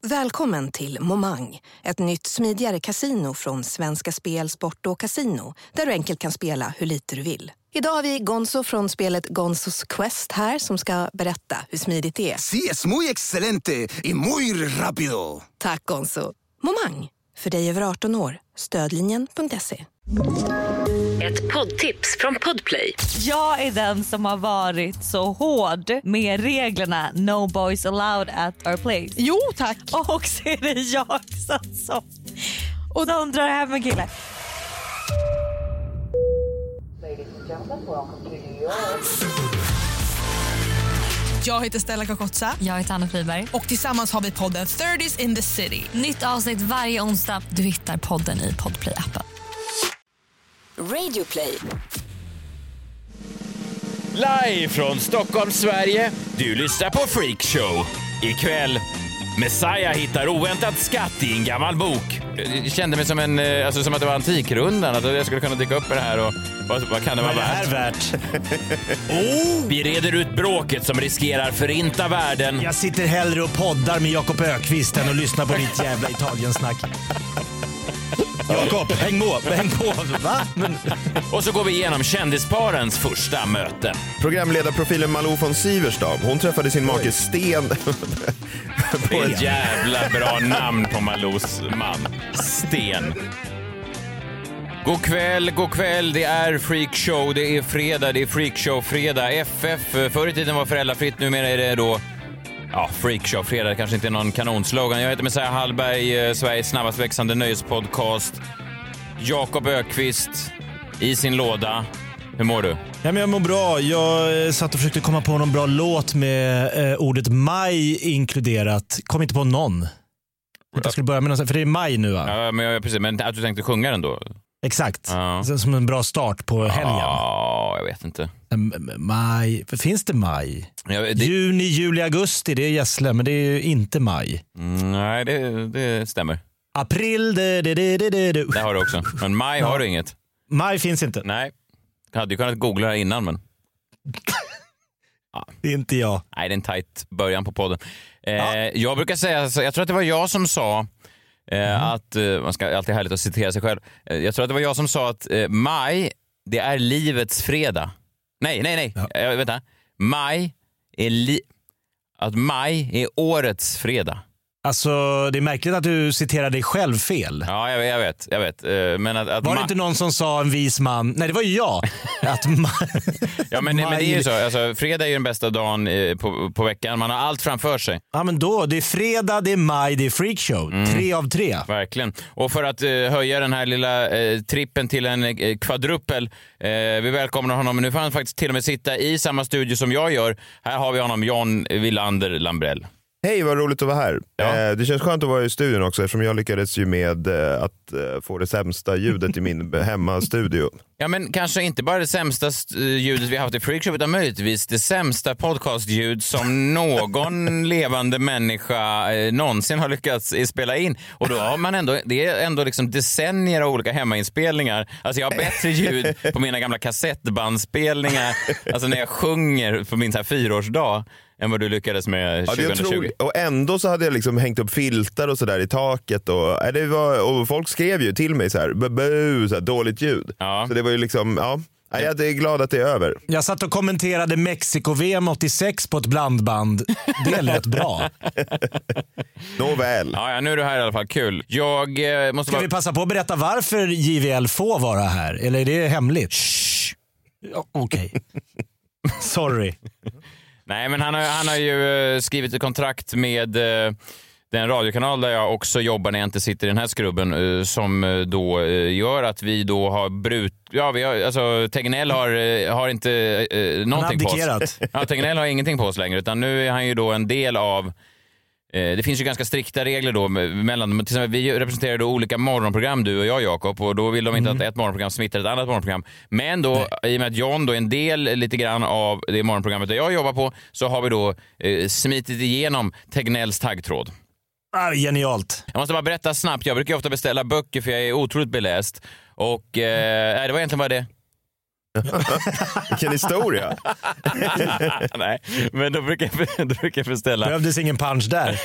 Välkommen till Momang, ett nytt smidigare kasino från Svenska Spel, Sport och Casino, där du enkelt kan spela hur lite du vill. Idag har vi Gonzo från spelet Gonzos Quest här som ska berätta hur smidigt det är. Sí, es muy excelente y muy rápido. Tack Gonzo. Momang, för dig över 18 år. Stödlinjen.se. Ett poddtips från Podplay. Jag är den som har varit så hård med reglerna No boys allowed at our place. Jo, tack. Och så är det jag som och de drar hem en kille. Jag heter Stella Kakotsa. Jag heter Anna Friberg. Och tillsammans har vi podden 30s in the City. Nytt avsnitt varje onsdag. Du hittar podden i Podplay-appen. Radio Play. Live från Stockholm, Sverige. Du lyssnar på Freak Show. Ikväll, Messiah hittar oväntat skatt i en gammal bok. Jag kände mig som som att det var Antikrundan. Att jag skulle kunna dyka upp med det här. Och vad kan det vara värt? Vi reder ut bråket som riskerar förinta världen. Jag sitter hellre och poddar med Jakob Ökvist än och lyssnar på ditt jävla Italiensnack. Jakob, häng på. Va? Och så går vi igenom kändisparens första möten. Programledarprofilen Malou von Sieverstam, hon träffade sin make Sten. Det är ett jävla bra namn på Malous man. Sten. God kväll, det är Freakshow, det är fredag, det är Freakshow-fredag. FF, förr i tiden var föräldrafritt, numera är det då Freakshow, fredag, kanske inte någon kanonslogan. Jag heter Messiah Hallberg, Sveriges snabbast växande nöjespodcast. Jakob Ökvist i sin låda. Hur mår du? Ja, men jag mår bra. Jag satt och försökte komma på någon bra låt med ordet maj inkluderat. Kom inte på någon. Jag skulle börja med någon, för det är maj nu, va? Ja, men att du tänkte sjunga den då? Exakt. Ja. Som en bra start på helgen. Ja, jag vet inte. Maj. Finns det maj? Juni, juli, augusti, det är gässle, men det är ju inte maj. Nej, det stämmer. April, det har du också. Men maj har du inget. Maj finns inte. Nej. Jag hade ju kunnat googla det innan, men... Det är inte jag. Nej, det är en tajt början på podden. Jag brukar säga, jag tror att det var jag som sa att, man ska alltid härligt att citera sig själv. Jag tror att det var jag som sa att maj, det är livets fredag. Nej. Ja. Vänta. Maj är årets fredag. Alltså, det är märkligt att du citerar dig själv fel. Ja, jag vet. Men att var det inte någon som sa en vis man? Nej, det var ju jag. Ja, men det är ju så. Alltså, fredag är ju den bästa dagen på veckan. Man har allt framför sig. Ja, men då, det är fredag, det är maj, det är freakshow. 3 av 3. Verkligen. Och för att höja den här lilla trippen till en kvadruppel, vi välkomnar honom. Nu får han faktiskt till och med sitta i samma studio som jag gör. Här har vi honom, John Wilander Lambrell. Hej, vad roligt att vara här. Ja. Det känns skönt att vara i studion också, eftersom jag lyckades ju med att få det sämsta ljudet i min hemmastudio. Ja, men kanske inte bara det sämsta ljudet vi har haft i Freakshow, utan möjligtvis det sämsta podcastljud som någon levande människa någonsin har lyckats spela in. Och då har man ändå, det är ändå liksom decennier av olika hemmainspelningar. Alltså jag har bättre ljud på mina gamla kassettbandspelningar, alltså när jag sjunger på min så här 4-årsdag, än vad du lyckades med 2020. Och ändå så hade jag liksom hängt upp filtar och sådär i taket. Och folk skrev ju till mig så här dåligt ljud. Ja. Så det var ju liksom, jag är glad att det är över. Jag satt och kommenterade Mexiko-VM 86 på ett blandband. Det lät bra. Nåväl. Ja, nu är du här i alla fall. Kul. Ska vi passa på att berätta varför JVL får vara här? Eller är det hemligt? Okej. Sorry. Nej, men han har ju skrivit ett kontrakt med den radiokanal där jag också jobbar när jag inte sitter i den här skrubben, som då gör att vi då har Tegnell har inte någonting på oss. Ja, Tegnell har ingenting på oss längre, utan nu är han ju då en del av. Det finns ju ganska strikta regler då mellan, till exempel, vi representerar då olika morgonprogram, du och jag, Jakob, och då vill de inte att ett morgonprogram smittar ett annat morgonprogram. Men då, i och med att John då är en del lite grann av det morgonprogrammet där jag jobbar på, så har vi då smitit igenom Tegnells taggtråd. Genialt. Jag måste bara berätta snabbt, jag brukar ofta beställa böcker för jag är otroligt beläst. Och det var egentligen bara det. Vilken historia. Nej, men då brukar jag beställa. Behövdes ingen punch där.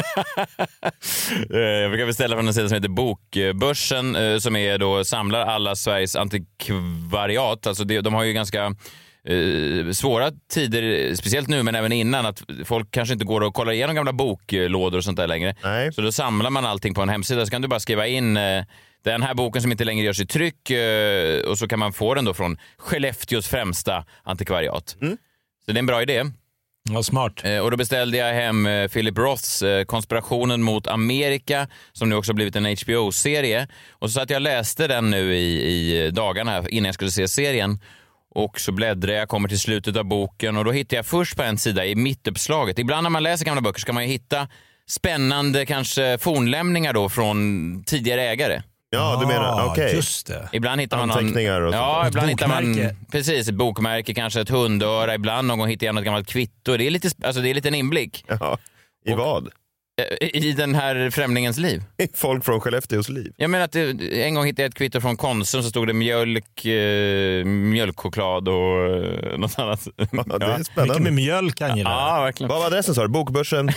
Jag brukar beställa från en sida som heter Bokbörsen, som är då samlar alla Sveriges antikvariat. Alltså de har ju ganska svåra tider, speciellt nu men även innan, att folk kanske inte går och kollar igenom gamla boklådor och sånt där längre. Nej. Så då samlar man allting på en hemsida, så kan du bara skriva in den här boken som inte längre görs i tryck, och så kan man få den då från Skellefteås främsta antikvariat. Så det är en bra idé. Ja, smart. Och då beställde jag hem Philip Roths Konspirationen mot Amerika, som nu också blivit en HBO-serie. Och så att jag läste den nu i dagarna innan jag skulle se serien. Och så bläddrade jag, kommer till slutet av boken, och då hittade jag först på en sida i mittuppslaget. Ibland när man läser gamla böcker ska man ju hitta spännande kanske fornlämningar då från tidigare ägare. Ja, du menar, okej. Just det. Ibland hittar man anteckningar och ja, sånt. ibland hittar man Precis, ett bokmärke, kanske ett hundöra, ibland någon gång hittar jag något gammalt kvitto. Det är lite, alltså det är en liten inblick. Ja, i vad? I den här främlingens liv. Folk från Skellefteås liv. Jag menar att en gång hittade jag ett kvitto från Konsum, så stod det mjölkchoklad och något annat. Ja, det är spännande. Mycket med mjölk kan gilla. Ja, verkligen. Vad var adressen, sa du? Bokbörsen?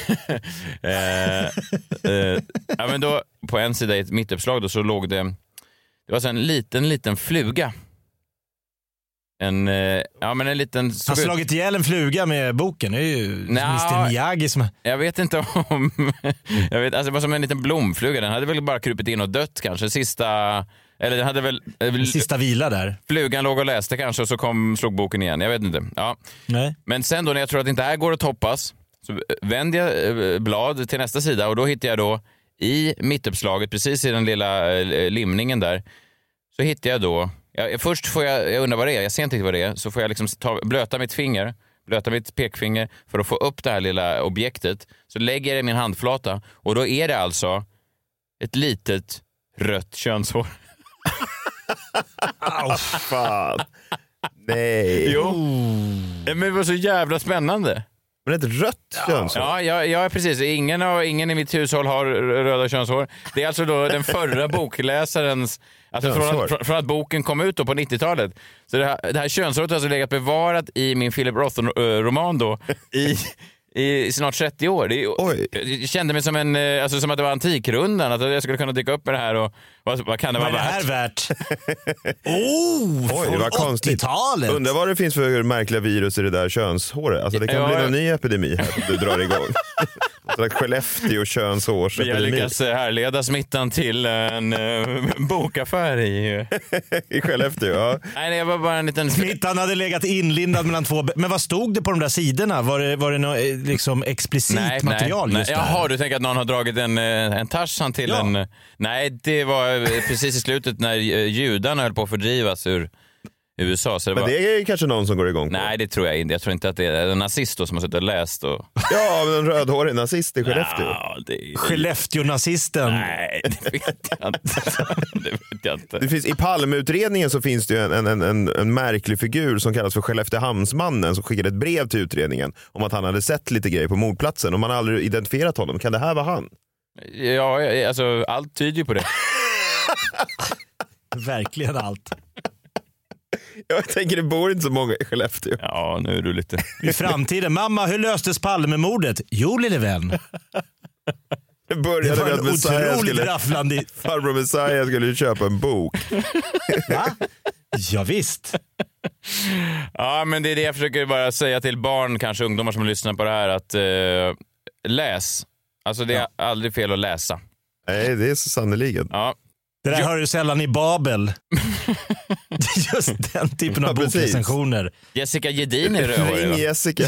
Ja, men då på en sida i ett mittuppslag då, så låg det var så en liten fluga. En liten... Han har slagit ihjäl en fluga med boken. Det är ju Mr. Miyagi som... Jag vet inte om... det var som en liten blomfluga. Den hade väl bara krupit in och dött kanske. Eller den hade väl... Sista vila där. Flugan låg och läste kanske, och så slog boken igen. Jag vet inte. Ja. Nej. Men sen då, när jag tror att det inte här går att toppas, så vände jag blad till nästa sida, och då hittade jag då i mittuppslaget, precis i den lilla limningen där, så hittade jag då... Först får jag undrar vad det är, jag ser inte riktigt vad det är, så får jag liksom blöta mitt pekfinger för att få upp det här lilla objektet. Så lägger jag det i min handflata, och då är det alltså ett litet rött könshår. Fan. Nej. Jo. Men det var så jävla spännande. Men ett rött könshår? Ja, precis. Ingen i mitt hushåll har röda könshår. Det är alltså då den förra bokläsarens... Alltså från att boken kom ut då på 90-talet. Så det här könshåret har alltså legat bevarat i min Philip Roth-roman då i snart 30 år. Jag kände mig som som att det var Antikrundan, att jag skulle kunna dyka upp med det här, och vad kan det vara värt? Oj, det var konstigt. 80-talet. Undrar vad det finns för märkliga virus i det där könshåret. Alltså det kan bli en ny epidemi här som du drar igång. Skellefteå könshårsepidemi. Jag lyckas härleda smittan till en bokaffär i Skellefteå, ja. Nej, det var bara en liten... Smittan hade legat inlindad mellan två... Men vad stod det på de där sidorna? Var det något liksom explicit material just där? Jaha, du tänker att någon har dragit en Tarzan till en... Nej, det var precis i slutet när judarna höll på att fördrivas ur USA. Så men det är kanske någon som går igång på. Nej, det tror jag inte. Jag tror inte att det är en nazist som har suttit och läst. Ja, men en rödhårig nazist i Skellefteå. Ja, Skellefteå-nazisten. Nej, det vet jag inte. Det finns, i Palmeutredningen så finns det ju en märklig figur som kallas för Skelleftehamnsmannen, som skickade ett brev till utredningen om att han hade sett lite grejer på mordplatsen och man har aldrig identifierat honom. Kan det här vara han? Ja, alltså allt tyder ju på det. Verkligen allt. Jag tänker det bor inte så många i Skellefteå. Ja, nu är du lite... I framtiden. Mamma, hur löstes Palmemordet? Jo, lille vän. Det började med att farbror Messiah skulle köpa en bok. Va? Ja, visst. Ja, men det är det jag försöker bara säga till barn, kanske ungdomar som lyssnar på det här, att läs. Alltså det är aldrig fel att läsa. Nej, det är så sannoliken. Ja. Det där hör du sällan i Babel. Just den typen av bokrecensioner. Jessica Gedin är rödhårig. Ring Jessica.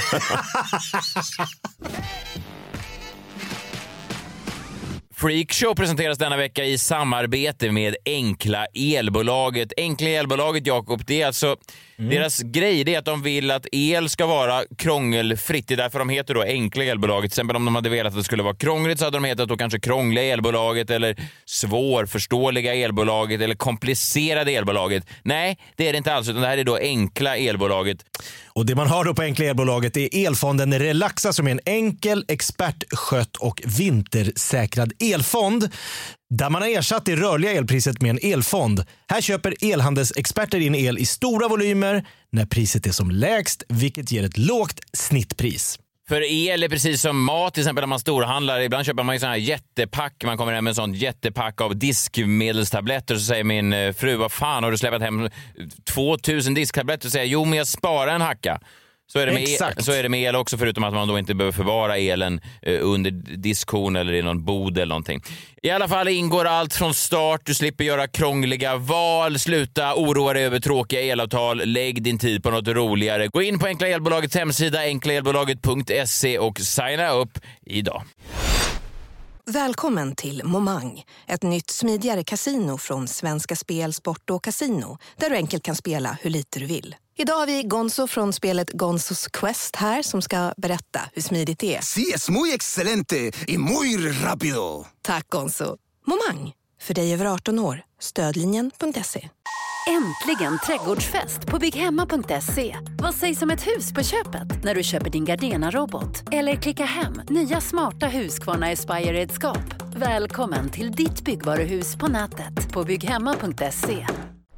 Freakshow presenteras denna vecka i samarbete med Enkla Elbolaget. Enkla Elbolaget, Jakob, det är alltså deras grej, det är att de vill att el ska vara krångelfritt. Det är därför de heter då Enkla Elbolaget. Till exempel om de hade velat att det skulle vara krångligt så hade de hetat då kanske Krångliga Elbolaget eller Svårförståeliga Elbolaget eller Komplicerade Elbolaget. Nej, det är det inte alls, utan det här är då Enkla Elbolaget. Och det man har då på Enkla Elbolaget är elfonden Relaxa, som är en enkel, expertskött och vintersäkrad elfond där man har ersatt det rörliga elpriset med en elfond. Här köper elhandelsexperter in el i stora volymer när priset är som lägst, vilket ger ett lågt snittpris. För el är precis som mat, till exempel när man storhandlar. Ibland köper man ju sån här jättepack. Man kommer hem med en sån jättepack av diskmedelstabletter. Så säger min fru, vad fan har du släppt hem 2000 disktabletter? Och säger, jo men jag sparar en hacka. Så är det med el också, förutom att man då inte behöver förvara elen under diskhon eller i någon bod eller någonting. I alla fall ingår allt från start. Du slipper göra krångliga val. Sluta oroa dig över tråkiga elavtal. Lägg din tid på något roligare. Gå in på Enkla Elbolagets hemsida enklaelbolaget.se och signa upp idag. Välkommen till Momang, ett nytt smidigare kasino från Svenska Spel, Sport och Casino, där du enkelt kan spela hur lite du vill. Idag har vi Gonzo från spelet Gonzos Quest här som ska berätta hur smidigt det är. Sí, es muy excelente y muy rápido. Tack Gonzo. Momang, för dig över 18 år. Stödlinjen.se. Äntligen trädgårdsfest på bygghemma.se. Vad sägs om ett hus på köpet när du köper din Gardena-robot? Eller klicka hem nya smarta Husqvarna Aspire-redskap. Välkommen till ditt byggvaruhus på nätet på bygghemma.se.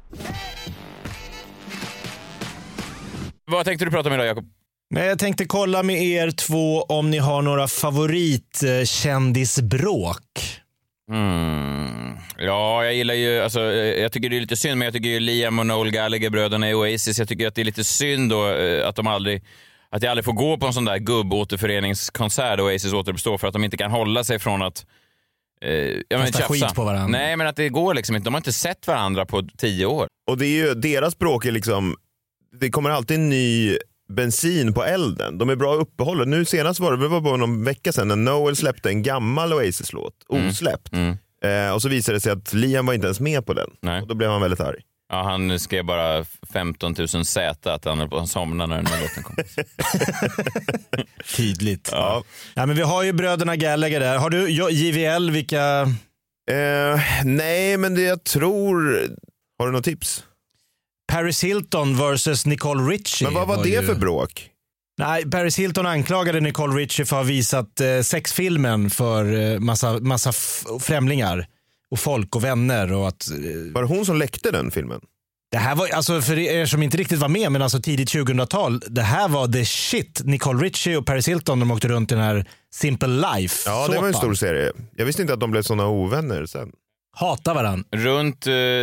Vad tänkte du prata om idag, Jakob? Men jag tänkte kolla med er två om ni har några favoritkändisbråk. Ja, jag gillar ju, alltså, jag tycker det är lite synd, men jag tycker ju Liam och Noel Gallagher, bröderna i Oasis, jag tycker att det är lite synd då att jag aldrig får gå på en sån där gubbåterföreningskonsert Oasis återuppstår, för att de inte kan hålla sig från att kasta skit på varandra. Nej, men att det går liksom inte. De har inte sett varandra på 10 år. Och det är ju, deras bråk är liksom, det kommer alltid ny bensin på elden. De är bra uppehållna. Nu senast var det bara någon vecka sedan när Noel släppte en gammal Oasis-låt, osläppt. Och så visade det sig att Liam var inte ens med på den. Nej. Och då blev han väldigt arg. Ja, han skrev bara 15 000 Z att han höll på att somna när den här låten kom. Tydligt. Ja. Ja, men vi har ju bröderna Gallagher där. Har du JVL, vilka? Nej, men det jag tror... Har du något tips? Paris Hilton versus Nicole Richie. Men vad var det för bråk? Nej, Paris Hilton anklagade Nicole Richie för att ha visat sexfilmen för massa främlingar och folk och vänner. Och att, var det hon som läckte den filmen? Det här var, alltså för er som inte riktigt var med, men alltså tidigt 2000-tal, det här var the shit. Nicole Richie och Paris Hilton, de åkte runt i den här Simple Life. Ja, det var en stor serie. Jag visste inte att de blev såna ovänner sen. Hata varann. Runt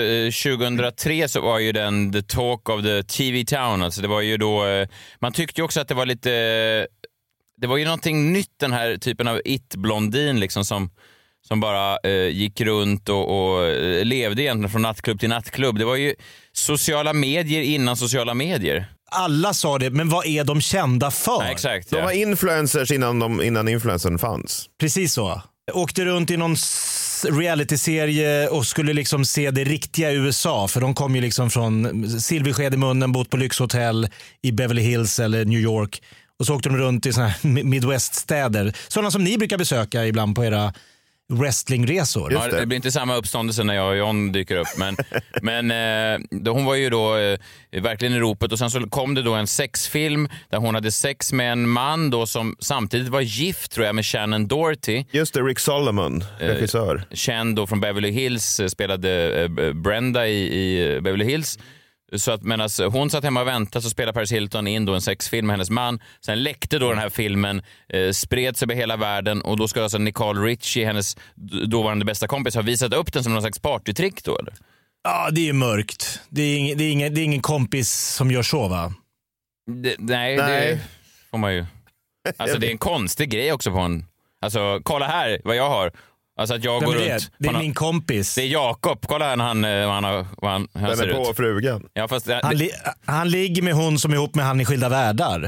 2003 så var ju den The Talk of the TV Town. Alltså det var ju då, man tyckte ju också att det var lite, det var ju någonting nytt, den här typen av it-blondin liksom som bara gick runt och levde egentligen från nattklubb till nattklubb. Det var ju sociala medier innan sociala medier. Alla sa det, men vad är de kända för? Nej, exakt, de var influencers innan influencern fanns. Precis så. Åkte runt i någon realityserie och skulle liksom se det riktiga USA, för de kom ju liksom från silversked i munnen, bott på lyxhotell i Beverly Hills eller New York, och så åkte de runt i såna här Midwest-städer, sådana som ni brukar besöka ibland på era wrestlingresor. Ja, det blir inte samma uppståndelse när jag och John dyker upp, men hon var ju då verkligen i ropet, och sen så kom det då en sexfilm där hon hade sex med en man då som samtidigt var gift, tror jag, med Shannon Doherty. Just det, Rick Solomon, regissör. Känd då från Beverly Hills, spelade Brenda i Beverly Hills. Så att medan hon satt hemma och väntade så spelade Paris Hilton in då en sexfilm med hennes man. Sen läckte då den här filmen, spreds över hela världen, och då ska alltså Nicole Richie, hennes dåvarande bästa kompis, ha visat upp den som någon slags partytrick då, eller? Ja, det är mörkt. Det är ingen kompis som gör så, va? Nej, det får man ju. Alltså det är en konstig grej också på en... Alltså kolla här vad jag har. Alltså att jag går runt. Det är min kompis. Det är Jakob. Kolla här när han ser ut. På frugan. Ja, fast han ligger med hon som är ihop med han i Skilda världar.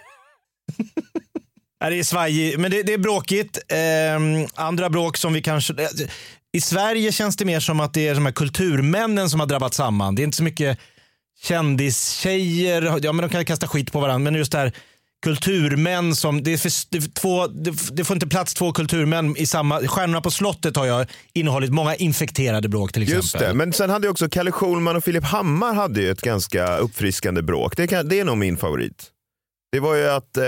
Det är svajigt, men det är bråkigt. Andra bråk som vi kanske... I Sverige känns det mer som att det är de här kulturmännen som har drabbat samman. Det är inte så mycket kändistjejer. Ja, men de kan kasta skit på varandra. Men just det här kulturmän som... Det får inte plats två kulturmän i samma... Stjärnorna på slottet har jag innehållit många infekterade bråk till exempel. Just det, men sen hade också Kalle Schulman och Filip Hammar hade ju ett ganska uppfriskande bråk. Det är nog min favorit. Det var ju att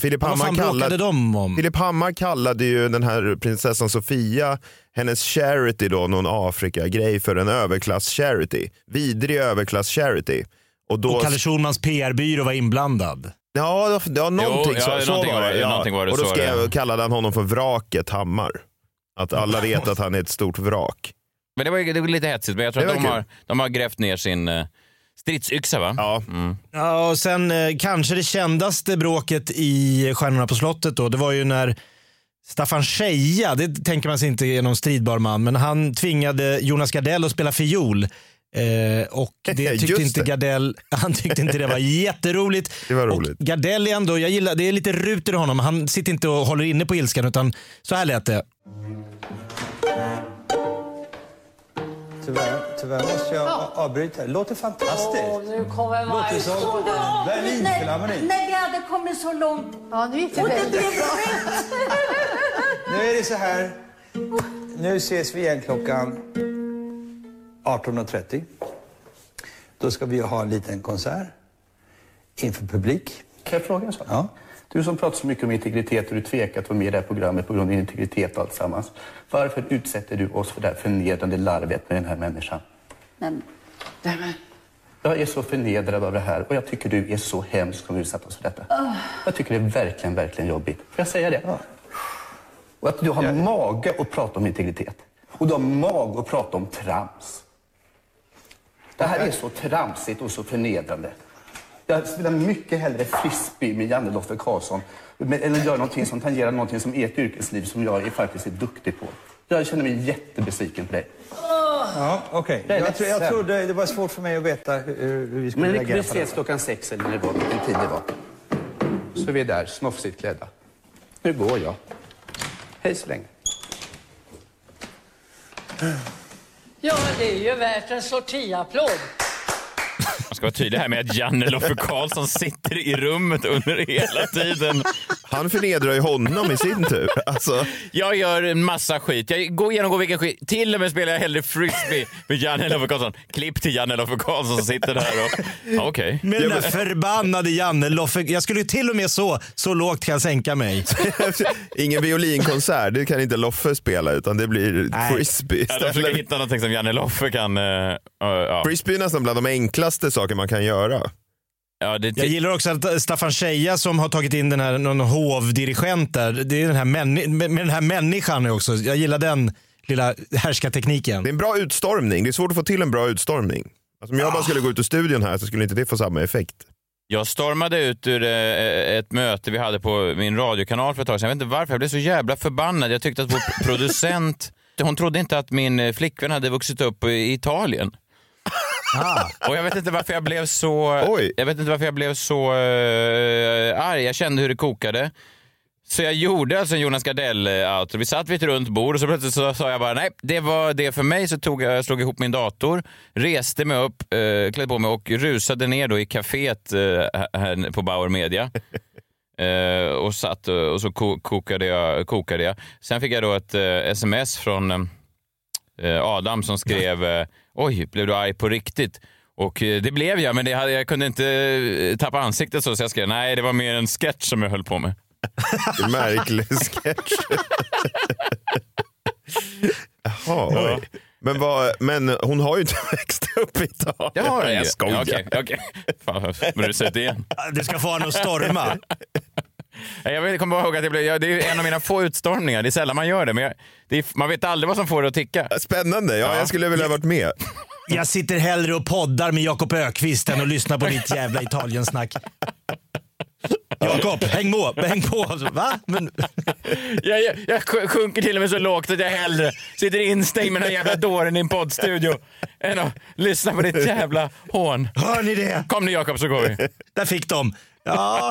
Filip Hammar kallade ju den här prinsessan Sofia, hennes charity då, någon Afrika-grej, för en överklass-charity. Vidrig överklass-charity. Och Kalle Schulmans PR-byrå var inblandad. Ja, någonting så var det. Ja. Någonting var det. Och då kallade han honom för vraket Hammar. Att alla vet att han är ett stort vrak. Men det var lite hetsigt, men jag tror att de har grävt ner sin stridsyxa, va? Ja. Ja, och sen kanske det kändaste bråket i Stjärnorna på slottet då, det var ju när Staffan Scheja, det tänker man sig inte är någon stridbar man, men han tvingade Jonas Gardell att spela fiol. Och det tyckte inte Gardell, han tyckte inte det var jätteroligt. Det var roligt. Och Gardell ändå, jag gillar, det är lite ruter i honom. Han sitter inte och håller inne på ilskan, utan så här lät det. Tyvärr måste jag avbryta. Det låter fantastiskt. Nu kommer låter som Berlinfilharmonin. När vi hade kommit så långt. Ja, nu gick det väldigt bra. Nu är det så här. Nu ses vi igen klockan 18.30. Då ska vi ha en liten konsert inför publik. Kan jag fråga en sak? Ja. Du som pratar så mycket om integritet och du tvekar att vara med i det här programmet på grund av integritet och allt sammans. Varför utsätter du oss för det här förnedrande larvet med den här människan? Men... Jag är så förnedrad av det här och jag tycker du är så hemsk som utsatt oss för detta. Jag tycker det är verkligen, verkligen jobbigt. Får jag säga det? Ja. Och att du har mage att prata om integritet. Och du har mage att prata om trams. Det här är så tramsigt och så förnedrande. Jag spelar mycket hellre frisbee med Janne Loffe Karlsson eller gör någonting som tangerar någonting som är ett yrkesliv som jag faktiskt är duktig på. Jag känner mig jättebesviken på dig. Ja, okej. Jag trodde det var svårt för mig att veta hur vi skulle reagera på det. Men vi ses klockan 6 eller när det var, vilken tid det var. Så vi är där, snofsigt klädda. Nu går jag. Hej så länge. Ja, det är ju värt en sortiapplåd. Man ska vara tydlig här med att Janne Loffe Karlsson sitter i rummet under hela tiden. Han förnedrar ju honom i sin tur. Alltså. Jag gör en massa skit. Jag genomgår vilken skit. Till och med spelar jag hellre frisbee med Janne Loffe Karlsson. Klipp till Janne Loffe Karlsson som sitter där och... Ja, okej. Men den där förbannade Janne Loffe... Jag skulle ju till och med så lågt kan jag sänka mig. Ingen violinkonsert, det kan inte Loffe spela utan det blir frisbee. Ja, de försöker hitta någonting som Janne Loffe kan... Frisbee är nästan bland de enklaste saker man kan göra. Ja, jag gillar också att Staffan Scheja som har tagit in den här någon hovdirigent där, det är den här med den här människan också. Jag gillar den lilla härskartekniken. Det är en bra utstormning. Det är svårt att få till en bra utstormning. Alltså, om jag bara skulle gå ut ur studion här så skulle inte det få samma effekt. Jag stormade ut ur ett möte vi hade på min radiokanal för ett tag sedan. Jag vet inte varför, jag blev så jävla förbannad. Jag tyckte att vår producent, hon trodde inte att min flickvän hade vuxit upp i Italien. Och jag vet inte varför jag blev så arg. Jag kände hur det kokade. Så jag gjorde alltså en Jonas Gardell-outro. Vi satt vid ett runt bord och så plötsligt så sa jag bara nej, det var det för mig. Så slog ihop min dator, reste mig upp, klädde på mig och rusade ner då i kaféet här på Bauer Media. Och satt och så kokade jag. Sen fick jag då ett sms från Adam som skrev oj, blev du arg på riktigt? Och det blev jag, men jag kunde inte tappa ansiktet så jag skrev nej, det var mer en sketch som jag höll på med. Märklig sketch. Jaha, oj. Men hon har ju inte växt upp i Italien. Det har jag skojar. Okej. Fan, men du säger det igen. Det ska få honom att storma. Jag kommer ihåg att det är en av mina få utstormningar. Det är sällan man gör det, men man vet aldrig vad som får det att ticka. Spännande, jag skulle vilja ha varit med. Jag sitter hellre och poddar med Jakob Ökvist än och lyssnar på ditt jävla Italiensnack. Jakob, häng på. Va? Men... Jag sjunker till och med så lågt att jag hellre sitter instängd med den jävla dåren i en poddstudio än att lyssna på ditt jävla hån. Hör ni det? Kom nu Jakob, så går vi. Där fick de. Ja.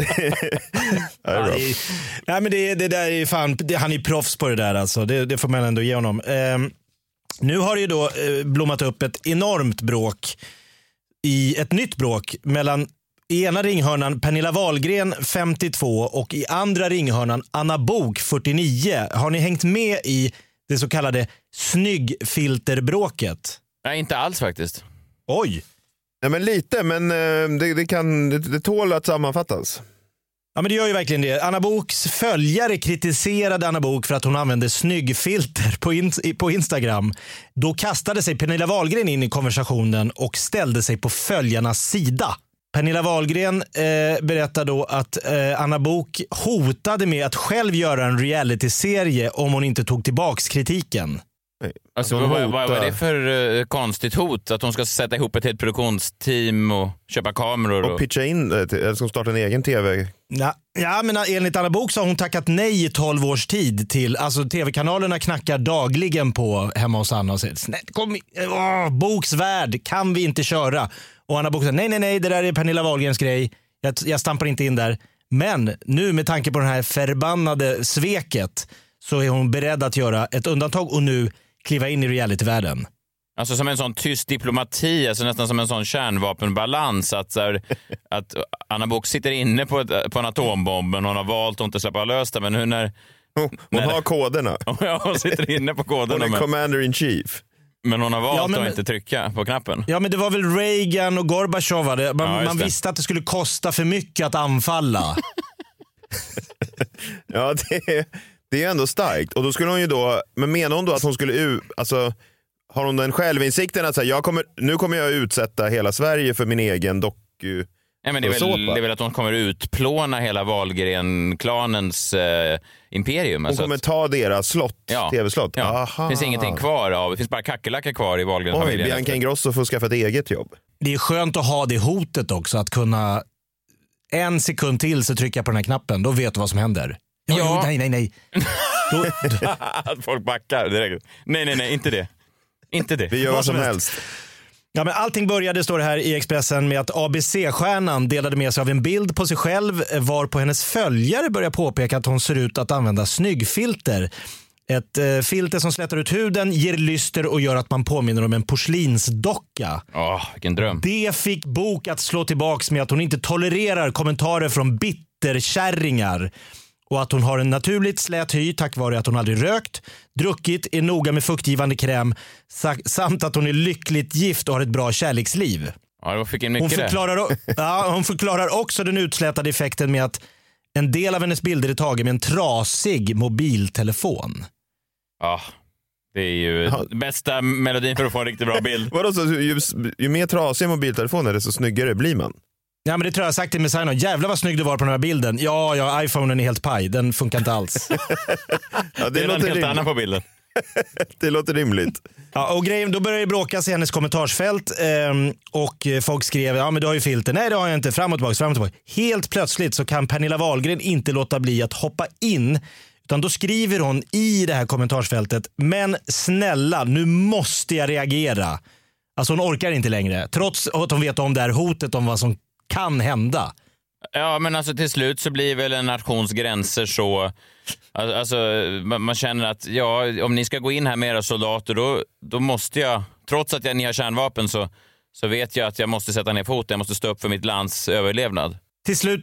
Nej, men det där är fan, han är proffs på det där alltså. Det får man ändå ge honom. Nu har det ju då blommat upp ett enormt bråk, ett nytt bråk mellan i ena ringhörnan Pernilla Wahlgren 52 och i andra ringhörnan Anna Bok 49. Har ni hängt med i det så kallade snyggfilterbråket? Nej, inte alls faktiskt. Oj. Ja, men lite, men det tål att sammanfattas. Ja, men det gör ju verkligen det. Anna Boks följare kritiserade Anna Bok för att hon använde snyggfilter på Instagram. Då kastade sig Pernilla Wahlgren in i konversationen och ställde sig på följarnas sida. Pernilla Wahlgren berättar då att Anna Bok hotade med att själv göra en realityserie om hon inte tog tillbaks kritiken. Alltså, vad är det för konstigt hot? Att hon ska sätta ihop ett helt produktionsteam och köpa kameror? Och pitcha in, eller ska starta en egen tv? Ja, men enligt Anna Bok så har hon tackat nej i 12 års tid till, alltså tv-kanalerna knackar dagligen på hemma hos Anna och säger Boks värld kan vi inte köra. Och Anna Bok säger nej, det där är Pernilla Wahlgrens grej. Jag stampar inte in där. Men nu med tanke på det här förbannade sveket så är hon beredd att göra ett undantag och nu kliva in i realityvärlden. Alltså som en sån tyst diplomati, alltså nästan som en sån kärnvapenbalans. Att Anna Bok sitter inne på en atombomb, men hon har valt att inte släppa lös det. Men nu när hon har koderna. Ja, hon sitter inne på koderna. Hon är commander in chief. Men hon har valt att inte trycka på knappen. Ja, men det var väl Reagan och Gorbachev. Man visste att det skulle kosta för mycket att anfalla. Ja, det är ändå starkt. Och då skulle hon ju då, men menar hon då att hon skulle, alltså har hon den självinsikten att säga, nu kommer jag utsätta hela Sverige för min egen doku? Ja, men det är väl att hon kommer utplåna hela Wahlgren-klanens imperium. Hon kommer ta deras slott, tv-slott. Ja. Det finns ingenting kvar av, det finns bara kackerlackor kvar i Wahlgren-familjen. Oj, Bianca Ingrosso får skaffa ett eget jobb. Det är skönt att ha det hotet också, att kunna en sekund till så trycka på den här knappen, då vet du vad som händer. Ja. Nej. Att folk backar direkt. Nej, inte det. Inte det. Vi gör vad som helst. Ja, men allting började, står det här i Expressen, med att ABC-stjärnan delade med sig av en bild på sig själv var på hennes följare började påpeka att hon ser ut att använda snyggfilter. Ett filter som slätar ut huden, ger lyster och gör att man påminner om en porslinsdocka. Vilken dröm. Det fick Bok att slå tillbaks med att hon inte tolererar kommentarer från bitterkärringar. Och att hon har en naturligt slät hy tack vare att hon aldrig rökt, druckit, är noga med fuktgivande kräm samt att hon är lyckligt gift och har ett bra kärleksliv. Ja, då fick en mycket hon förklarar också den utslätade effekten med att en del av hennes bilder är tagen med en trasig mobiltelefon. Ja, det är ju bästa melodin för att få en riktigt bra bild. Vadå, så ju mer trasig mobiltelefoner desto snyggare blir man? Ja, men det tror jag sagt till Messiah. Jävlar vad snygg du var på den här bilden. Ja, iPhonen är helt paj. Den funkar inte alls. Det är något helt annat på bilden. Det låter rimligt. Ja, och grejen, då började det bråkas i hennes kommentarsfält och folk skrev, ja men du har ju filter. Nej, det har jag inte. Fram och tillbaka. Helt plötsligt så kan Pernilla Wahlgren inte låta bli att hoppa in. Utan då skriver hon i det här kommentarsfältet, men snälla, nu måste jag reagera. Alltså hon orkar inte längre. Trots att hon vet om det här hotet om vad som kan hända. Ja, men alltså till slut så blir väl en nations gränser så... Alltså man känner att om ni ska gå in här med era soldater då måste jag, trots att ni har kärnvapen så vet jag att jag måste sätta ner foten, jag måste stå upp för mitt lands överlevnad. Till slut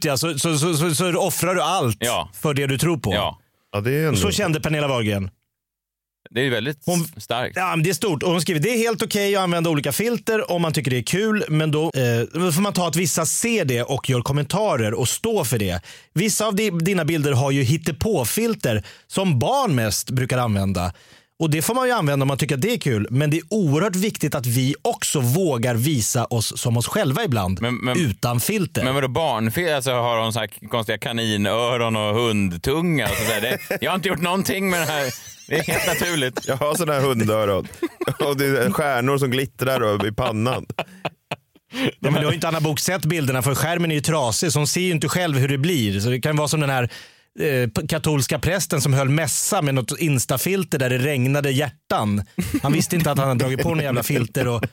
så offrar du allt för det du tror på. Ja. Det är ändå... Så kände Pernilla Wahlgren. Det är väldigt starkt. Ja, men det är stort. Och hon skriver, det är helt okej att använda olika filter om man tycker det är kul. Men då får man ta att vissa ser det och gör kommentarer och stå för det. Vissa av dina bilder har ju hittepåfilter som barn mest brukar använda. Och det får man ju använda om man tycker att det är kul. Men det är oerhört viktigt att vi också vågar visa oss som oss själva ibland. Utan filter. Men vadå barnfilter? Alltså, har hon så här konstiga kaninöron och hundtunga? Och så där. Jag har inte gjort någonting med det här. Det är helt naturligt. Jag har sådana här hundöron. Och det är stjärnor som glittrar i pannan. Ja, men du har inte Anna Bok sett bilderna, för skärmen är ju trasig så hon ser ju inte själv hur det blir. Så det kan vara som den här katolska prästen som höll mässa med något instafilter där det regnade hjärtan. Han visste inte att han hade dragit på några jävla filter och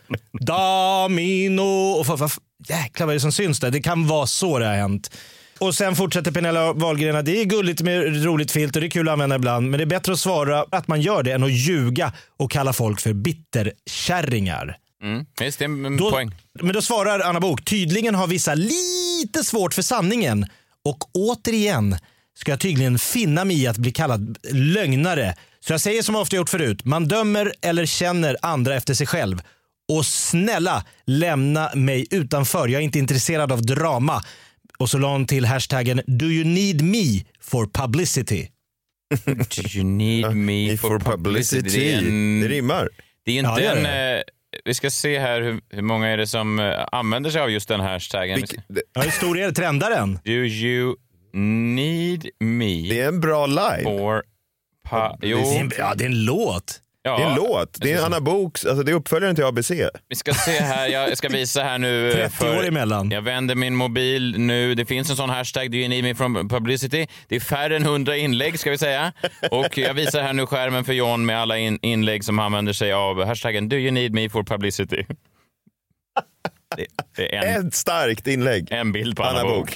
Damino och jäklar vad är det som syns där. Det kan vara så det har hänt. Och sen fortsätter Pernilla Wahlgren att det är gulligt med roligt filter, det är kul att använda ibland, men det är bättre att svara att man gör det än att ljuga och kalla folk för bitterkärringar. Just det är en poäng. Men då svarar Anna Bok, tydligen har vissa lite svårt för sanningen och återigen ska jag tydligen finna mig i att bli kallad lögnare. Så jag säger som jag ofta gjort förut, man dömer eller känner andra efter sig själv. Och snälla, lämna mig utanför. Jag är inte intresserad av drama. Och så la hon till hashtaggen Do you need me for publicity? Do you need me for publicity? Det rimmar. Det är inte vi ska se här hur många är det som använder sig av just den hashtaggen. Hur stor är det? Trendar den? Do you need me? Det är en bra live. Det är en låt. Ja, det är en låt. Det är Anna Boks, alltså det är uppföljaren till ABC. Vi ska se här, jag ska visa här nu. 30 år emellan. Jag vänder min mobil nu. Det finns en sån hashtag, do you need me from publicity. Det är färre än 100 inlägg ska vi säga. Och jag visar här nu skärmen för John med alla inlägg som använder sig av hashtaggen do you need me for publicity. Det är ett starkt inlägg. En bild på Anna Bok.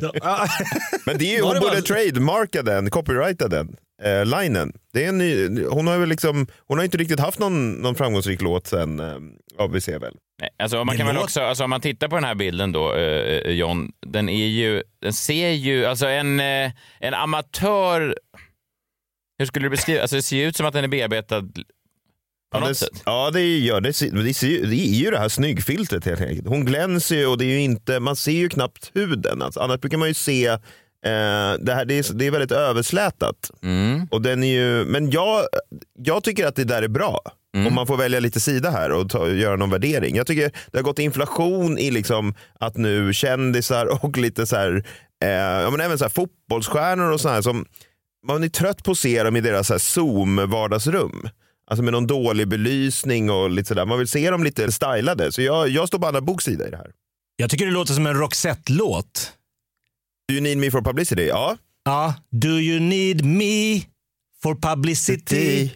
Men det är ju, hon borde trademarka den, copyrighta den. Linen. Det är en ny, hon har inte riktigt haft någon framgångsrik låt sen ABC väl. Nej, alltså man kan väl också, alltså om man tittar på den här bilden då, John, den ser ju, alltså en amatör, hur skulle du beskriva, alltså det ser ut som att den är bearbetad på något sätt. Ja, det gör det. Det är ju det här snyggfiltret helt enkelt. Hon glänser ju och det är ju inte, man ser ju knappt huden. Alltså, annars brukar man ju se det är väldigt överslätat. Och den är ju, men jag tycker att det där är bra. Om man får välja lite sida här och göra någon värdering. Jag tycker det har gått inflation i liksom att nu kändisar och lite så här, men även så här fotbollsstjärnor och så här som man är trött på att se dem i deras så här Zoom-vardagsrum. Alltså med någon dålig belysning och lite sådär. Man vill se dem lite stylade. Så jag står på Anna Boks sida i det här. Jag tycker det låter som en Roxette-låt. Do you need me for publicity? Ja. Ja. Do you need me for publicity?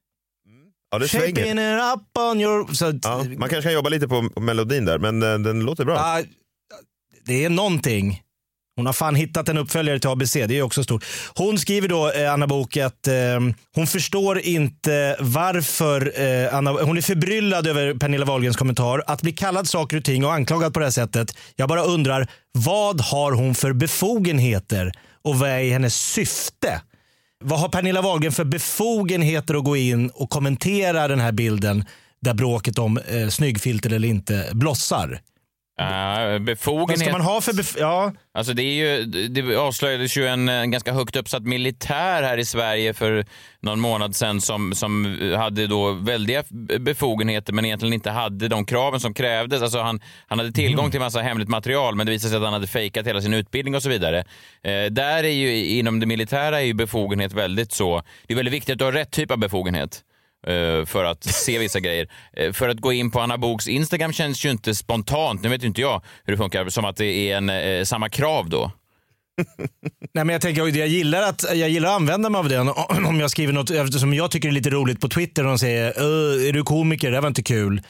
Ja, det svänger. Up on your... Så, ja, man kanske kan jobba lite på melodin där, men den låter bra. Det är någonting. Hon har fan hittat en uppföljare till ABC, det är också stort. Hon skriver då, Anna Bok, att hon förstår inte varför hon är förbryllad över Pernilla Wahlgrens kommentar. Att bli kallad saker och ting och anklagad på det här sättet. Jag bara undrar, vad har hon för befogenheter och vad är hennes syfte? Vad har Pernilla Wahlgren för befogenheter att gå in och kommentera den här bilden där bråket om snyggfilter eller inte blossar? Befogenhet. Vad ska man ha för Alltså det avslöjades ju en ganska högt uppsatt militär här i Sverige för någon månad sedan som hade då väldiga befogenheter men egentligen inte hade de kraven som krävdes. Alltså han hade tillgång till massa hemligt material men det visade sig att han hade fejkat hela sin utbildning och så vidare. Där är ju inom det militära är ju befogenhet väldigt så. Det är väldigt viktigt att ha rätt typ av befogenhet för att se vissa grejer. För att gå in på Anna Boks Instagram känns ju inte spontant, nu vet ju inte jag hur det funkar, som att det är samma krav då. Nej, men jag tänker jag gillar att använda mig av det om jag skriver något som jag tycker är lite roligt på Twitter och de säger är du komiker, det var inte kul.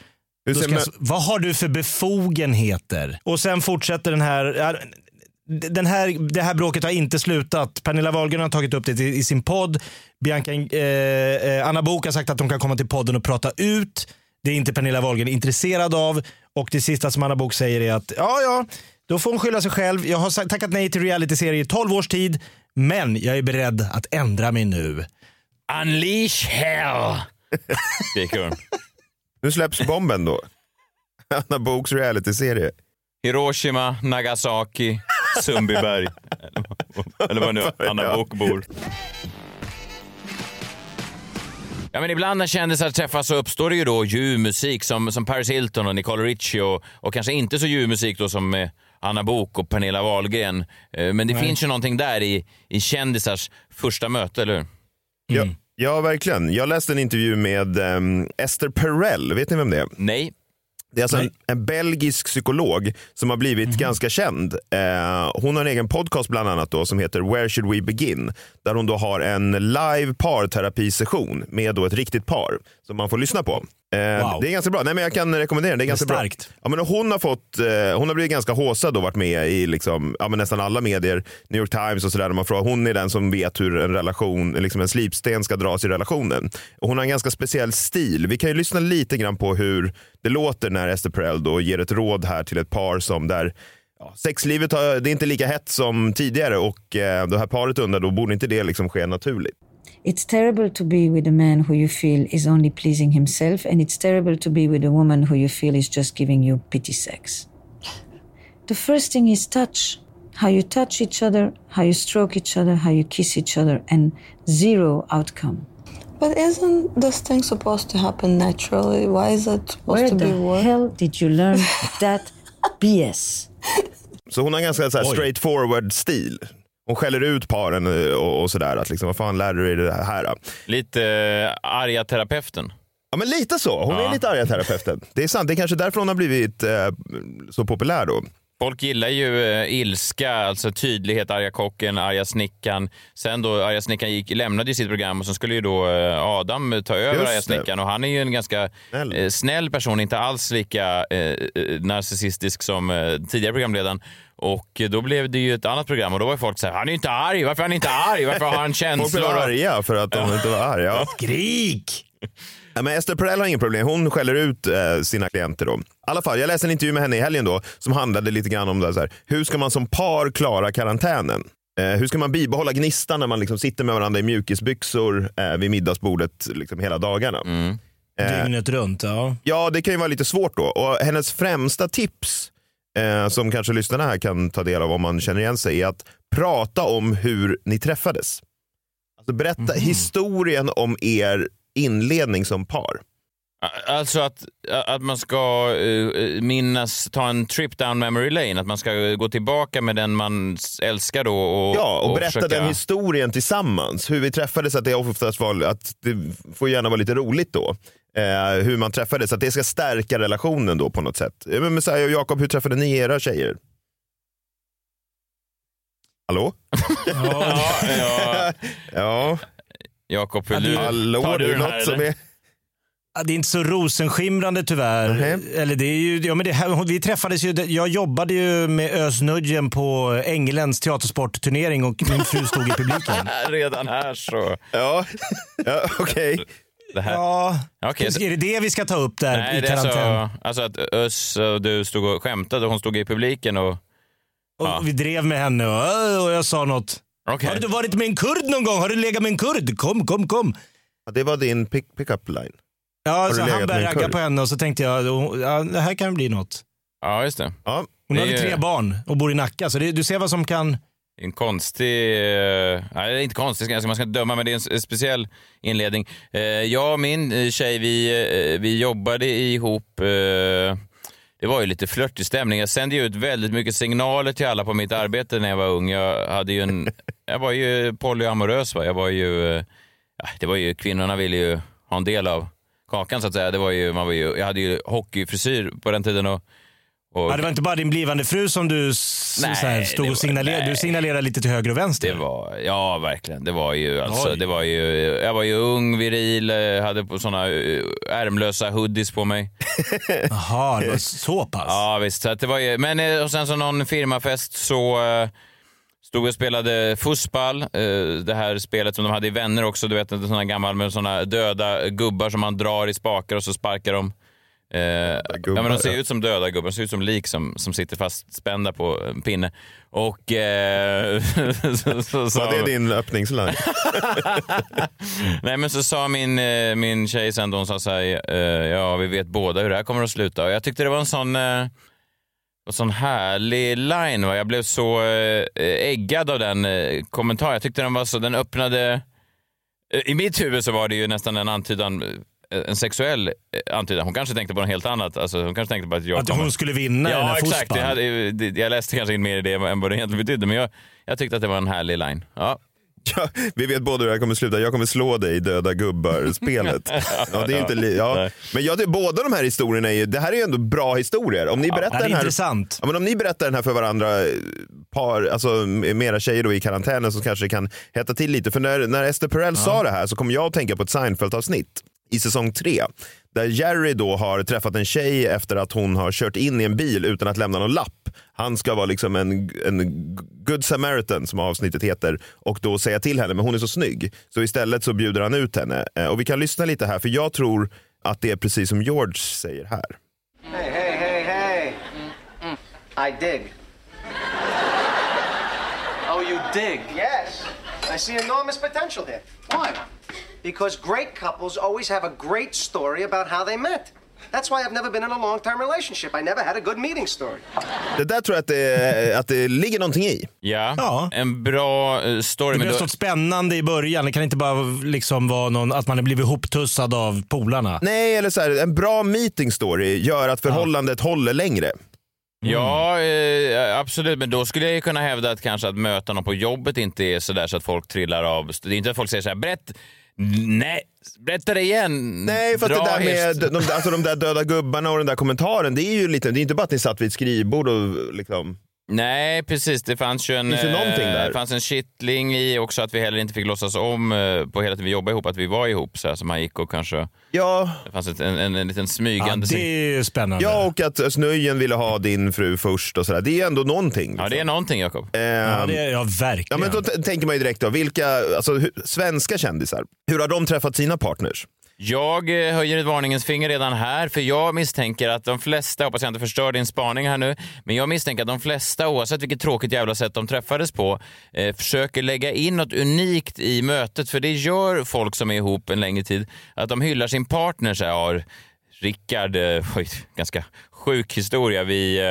Vad har du för befogenheter? Och sen fortsätter det här bråket har inte slutat. Pernilla Wahlgren har tagit upp det i sin podd. Anna Bok har sagt att hon kan komma till podden och prata ut. Det är inte Pernilla Wahlgren intresserad av. Och det sista som Anna Bok säger är att då får hon skylla sig själv. Jag har tackat nej till reality-serie i 12 års tid, men jag är beredd att ändra mig nu. Unleash hell! Nu släpps bomben då. Anna Boks reality-serie. Hiroshima, Nagasaki, Sundbyberg. Eller vad nu Anna Bok bor. Ja, men ibland när kändisar träffas så uppstår det ju då ljuvmusik som Paris Hilton och Nicole Richie och kanske inte så ljuvmusik då som Anna Bok och Pernilla Wahlgren. Men det finns ju någonting där i kändisars första möte, eller hur? Ja, verkligen. Jag läste en intervju med Esther Perel. Vet ni vem det är? Nej. Det är alltså en belgisk psykolog som har blivit ganska känd. Hon har en egen podcast bland annat då som heter Where Should We Begin? Där hon då har en live parterapisession med då ett riktigt par som man får lyssna på. Det är ganska bra. Nej, men jag kan rekommendera den. Det är ganska starkt. Bra. Ja, men hon har blivit ganska håsad och varit med i liksom, men nästan alla medier, New York Times och sådär. Hon är den som vet hur en relation, liksom en slipsten ska dras i relationen. Och hon har en ganska speciell stil. Vi kan ju lyssna lite grann på hur det låter när Esther Perel då ger ett råd här till ett par som där sexlivet det är inte lika hett som tidigare och det här paret undrar då borde inte det liksom ske naturligt. It's terrible to be with a man who you feel is only pleasing himself, and it's terrible to be with a woman who you feel is just giving you pity sex. The first thing is touch. How you touch each other, how you stroke each other, how you kiss each other, and zero outcome. But isn't this thing supposed to happen naturally? Why is it supposed to be work? Where the hell did you learn that BS? Så hon har ganska så här straightforward stil. Hon skäller ut paren och sådär. Att liksom, vad fan lärde du dig det här? Lite arga terapeuten. Ja, men lite så. Hon är lite arga terapeuten. Det är sant. Det är kanske därför hon har blivit så populär då. Folk gillar ju ilska, alltså tydlighet, arga kocken, arga snickan. Sen då arga snickan lämnade ju sitt program och så skulle ju då Adam ta över arga snickan. Och han är ju en ganska snäll person, inte alls lika narcissistisk som tidigare programledaren. Och då blev det ju ett annat program och då var folk så här: han är inte arg, varför är han inte arg? Varför har han känslor? Folk blev arga för att de inte var arga. Skrik! Ja, men Esther Perel har ingen problem. Hon skäller ut sina klienter då. I alla fall, jag läste en intervju med henne i helgen då som handlade lite grann om det så här. Hur ska man som par klara karantänen? Hur ska man bibehålla gnistan när man liksom sitter med varandra i mjukisbyxor vid middagsbordet liksom hela dagarna? Dygnet runt, ja. Ja, det kan ju vara lite svårt då. Och hennes främsta tips som kanske lyssnarna här kan ta del av om man känner igen sig är att prata om hur ni träffades. Alltså berätta historien om er inledning som par. Alltså att man ska ta en trip down memory lane, att man ska gå tillbaka med den man älskar då och berätta försöka... den historien tillsammans. Hur vi träffades, att det oftast var att det får gärna vara lite roligt då. Hur man träffades, att det ska stärka relationen då på något sätt. Men Messiah och Jakob, hur träffade ni era tjejer? Hallå? Ja. Jakob, hallå, det är något som är... Det är inte så rosenskimrande tyvärr. Eller det är ju, men vi träffades ju, jag jobbade ju med Ösnudgen på Ängelens teatersportturnering och min fru stod i publiken. Redan här så. Ja, okej. Ja, okay. Är det vi ska ta upp där i karantän? Alltså att Ös och du stod och skämtade och hon stod i publiken och vi drev med henne och jag sa något. Okay. Har du varit med en kurd någon gång? Har du legat med en kurd? Kom. Ja, det var din pick-up line. Ja, så han började ragga på henne och så tänkte jag, det här kan bli något. Ja, just det. Ja. Hon hade 3 barn och bor i Nacka, så du ser vad som kan... En konstig... Nej, inte konstig, man ska döma, men det är en speciell inledning. Jag och min tjej, vi jobbade ihop... Det var ju lite flörtig stämning. Jag sände ju ut väldigt mycket signaler till alla på mitt arbete när jag var ung. Jag var ju polyamorös, va? Jag var ju... kvinnorna ville ju ha en del av kakan så att säga. Jag hade ju hockeyfrisyr på den tiden och ja, det var inte bara din blivande fru som du stod och signalerade. Du signalerade lite till höger och vänster. Ja, verkligen. Jag var ju ung, viril, hade på såna ärmlösa hoodies på mig. Jaha, det var så pass. Ja, visst. Så att det var ju, men och sen så någon firmafest så stod och spelade fussball, det här spelet som de hade i Vänner också, du vet, en sån här gammal med såna döda gubbar som man drar i spakar och så sparkar de. Men de ser ut som döda gubbar, de ser ut som lik som sitter fast spända på en pinne. Och var det din öppningsline? Nej, men så sa min tjej sen då, hon sa så här, ja, vi vet båda hur det här kommer att sluta. Och jag tyckte det var en sån härlig line, va? Jag blev så äggad av den kommentaren. Jag tyckte den öppnade... I mitt huvud så var det ju nästan en antydan, en sexuell antydan. Hon kanske tänkte på något helt annat. Alltså, hon kanske tänkte på att hon skulle vinna den här exakt. Jag läste kanske in mer i det än vad det egentligen betydde. Men jag tyckte att det var en härlig line. Ja. Ja, vi vet båda hur det här kommer sluta. Jag kommer slå dig i döda gubbar-spelet. Ja, det är inte men båda de här historierna det här är ju ändå bra historier. Om ni berättar det är intressant. Ja, men om ni berättar den här för varandra par, alltså med era tjejer då i karantänen, så kanske det kan hetta till lite. För när Esther Perel sa det här så kommer jag att tänka på ett Seinfeld-avsnitt i säsong 3. Där Jerry då har träffat en tjej efter att hon har kört in i en bil utan att lämna någon lapp. Han ska vara liksom en good Samaritan som avsnittet heter, och då säga till henne, men hon är så snygg. Så istället så bjuder han ut henne. Och vi kan lyssna lite här, för jag tror att det är precis som George säger här. Hey. I dig. Oh, you dig? Yes. I see enormous potential here. Why? Because great couples always have a great story about how they met. That's why I've never been in a long-term relationship. I never had a good meeting story. Det där tror jag att det ligger någonting i. Ja. En bra story. Det blir så spännande i början. Det kan inte bara liksom vara att man har blivit ihoptussad av polarna. Nej, eller så här, en bra meeting story gör att förhållandet håller längre. Ja, absolut. Men då skulle jag ju kunna hävda att kanske att möta någon på jobbet inte är så där så att folk trillar av. Det är inte att folk säger så här, berätta det igen. Nej, för att det där med de där döda gubbarna och den där kommentaren, det är ju lite, det är inte bara att ni satt vid ett skrivbord och liksom... Nej, precis. Det fanns ju där. Fanns en kittling i också att vi heller inte fick låtsas om på hela tiden vi jobbade ihop, att vi var ihop så här, som man gick och kanske... Ja. Det fanns en liten smygande... Ja, det är ju spännande. Ja, och att Snöjen ville ha din fru först och sådär. Det är ändå någonting. Liksom. Ja, det är någonting, Jakob. Ja, det är verkligen. Ja, men då tänker man ju direkt då, svenska kändisar, hur har de träffat sina partners? Jag höjer ett varningens finger redan här, för jag misstänker att de flesta, hoppas jag inte förstör din spaning här nu, men jag misstänker att de flesta, oavsett vilket tråkigt jävla sätt de träffades på, försöker lägga in något unikt i mötet, för det gör folk som är ihop en längre tid, att de hyllar sin partner. Så här, Rickard, ganska sjuk historia,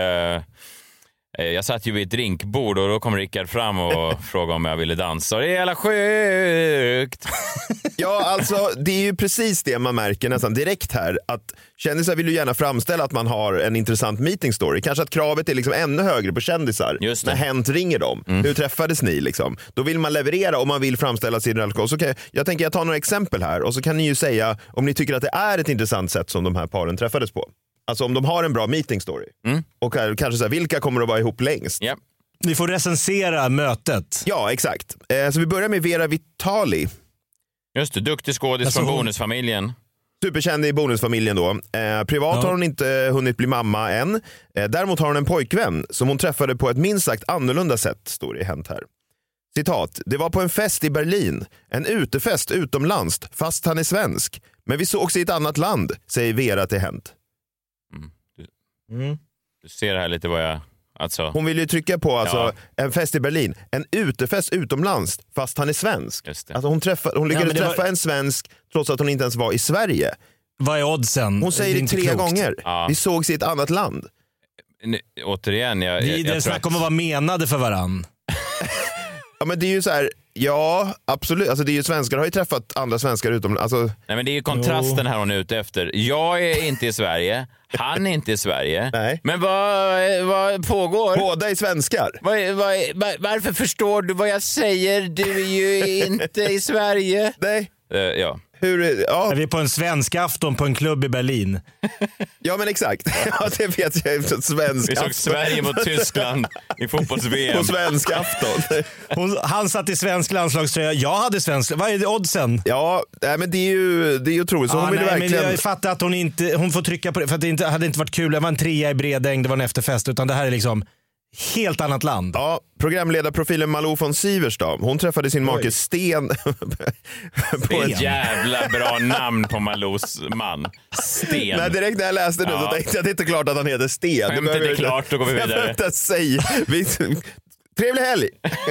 jag satt ju vid ett drinkbord och då kom Rickard fram och frågade om jag ville dansa. Och det är jävla sjukt! Ja, alltså det är ju precis det man märker nästan direkt här. Att kändisar vill ju gärna framställa att man har en intressant meeting story. Kanske att kravet är liksom ännu högre på kändisar. Just det. När Hänt ringer dem. Hur träffades ni liksom? Då vill man leverera och man vill framställa sin relation. Så jag tänker jag tar några exempel här och så kan ni ju säga om ni tycker att det är ett intressant sätt som de här paren träffades på. Alltså om de har en bra meeting story. Och kanske så här, vilka kommer att vara ihop längst? Yep. Vi får recensera mötet. Ja, exakt. Så vi börjar med Vera Vitali. Just det, duktig skådis från Bonusfamiljen. Superkänd i Bonusfamiljen då. Privat har hon inte hunnit bli mamma än. Däremot har hon en pojkvän som hon träffade på ett minst sagt annorlunda sätt, står det Hänt här. Citat, det var på en fest i Berlin. En utefest utomlands, fast han är svensk. Men vi sågs i ett annat land, säger Vera till Hänt. Du ser här lite vad jag... Alltså... Hon vill ju trycka på en fest i Berlin. En utefest utomlands, fast han är svensk. Alltså hon lyckades träffa en svensk trots att hon inte ens var i Sverige. Vad är oddsen? Hon säger det 3 gånger. Ja. Vi sågs i ett annat land. Återigen, det är snack om att vara menade för varann. Ja, men det är ju så här, ja, absolut. Alltså det är ju svenskar har ju träffat andra svenskar utomlands. Alltså... Nej, men det är ju kontrasten här hon är ute efter. Jag är inte i Sverige, han är inte i Sverige. Nej. Men vad pågår? Båda är svenskar. Varför förstår du vad jag säger? Du är ju inte i Sverige. Nej. Ja. Är vi på en svensk afton på en klubb i Berlin? Ja, men exakt. Ja, det vet jag. Svensk vi såg Sverige mot Tyskland i fotbolls-VM. På svensk afton. Han satt i svensk landslagströja. Jag hade svensk. Vad är det oddsen? Ja, men det är ju otroligt. Så hon vill verkligen... men jag fattar att hon får trycka på det. För att det hade inte varit kul. Det var en 3 i Bredäng, det var en efterfest. Utan det här är liksom helt annat land. Ja, programledarprofilen Malou von Sieverstad. Hon träffade sin make Sten. Det är ett jävla bra namn på Malous man. Sten. Nej, direkt när jag läste det så tänkte jag att det är inte klart att han heter Sten. Skämtet är klart, då går vi vidare. Jag inte säga. Trevlig helg!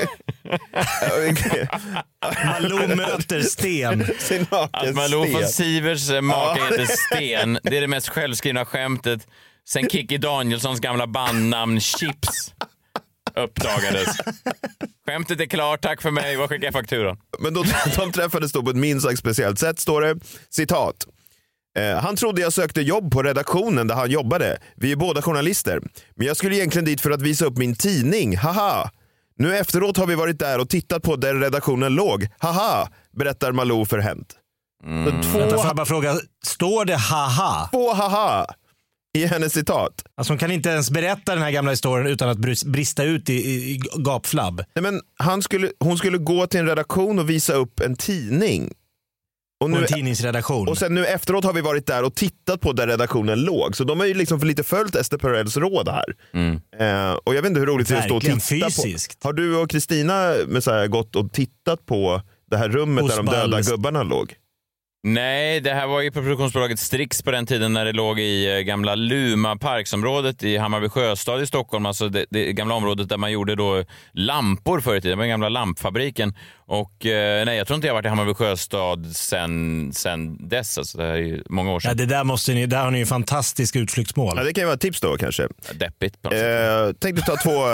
Malou möter Sten. Att Malou von Sievers make heter Sten. Det är det mest självskrivna skämtet sen Kikki Danielssons gamla bandnamn Chips uppdagades. Skämtet är klart, tack för mig. Vad skickar jag fakturan? Men de träffades då på ett minst sagt speciellt sätt, står det. Citat. Han trodde jag sökte jobb på redaktionen där han jobbade. Vi är båda journalister. Men jag skulle egentligen dit för att visa upp min tidning. Haha. Nu efteråt har vi varit där och tittat på där redaktionen låg. Haha, berättar Malou för Hänt. Får jag bara fråga, står det haha? 2 haha i hennes citat. Alltså hon kan inte ens berätta den här gamla historien utan att brista ut i gapflabb. Nej, men hon skulle gå till en redaktion och visa upp en tidning. Och en tidningsredaktion. Och sen nu efteråt har vi varit där och tittat på där redaktionen låg. Så de har ju liksom för lite följt Ester Perels råd här. Och jag vet inte hur roligt det är att stå och titta fysiskt. På. Har du och Kristina gått och tittat på det här rummet där de döda gubbarna låg? Nej, det här var ju på produktionsbolaget Strix på den tiden när det låg i gamla Luma parksområdet i Hammarby Sjöstad i Stockholm. Alltså det gamla området där man gjorde då lampor förr i tiden. Det var den gamla lampfabriken. Och nej, jag tror inte jag har varit i Hammarby Sjöstad sen dess. Alltså, det här är ju många år sedan. Ja, där har ni ju fantastisk utflyktsmål. Ja, det kan ju vara ett tips då kanske. Ja, deppigt. Tänkte